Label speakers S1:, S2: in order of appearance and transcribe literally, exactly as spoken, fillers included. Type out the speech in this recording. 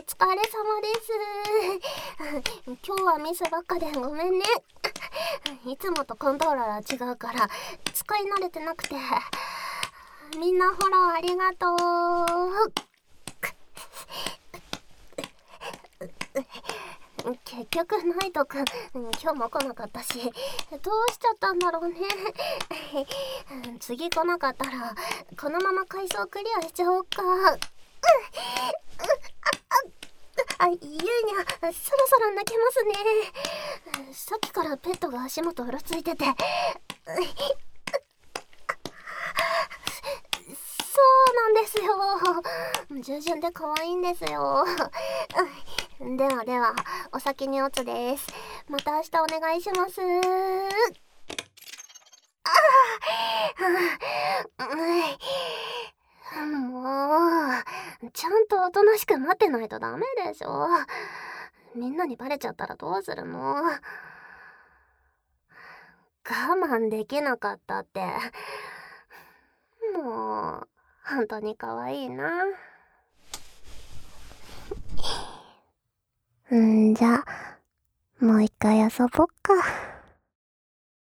S1: 疲れ様です。今日はミスばっかでごめんね。いつもとコントローラー違うから使い慣れてなくて。みんなフォローありがとう。結局ナイトくん今日も来なかったし、どうしちゃったんだろうね。次来なかったらこのまま階層クリアしちゃおうか。あ、ゆうにゃ、そろそろ泣けますね。さっきからペットが足元うろついてて。そうなんですよ。従順で可愛いんですよ。ではでは、お先におつです。また明日お願いします。ああ、もう、ちゃんとおとなしく待ってないとダメでしょ。みんなにバレちゃったらどうするの？我慢できなかったって。もう、本当に可愛いな。んじゃ、もう一回遊ぼっか。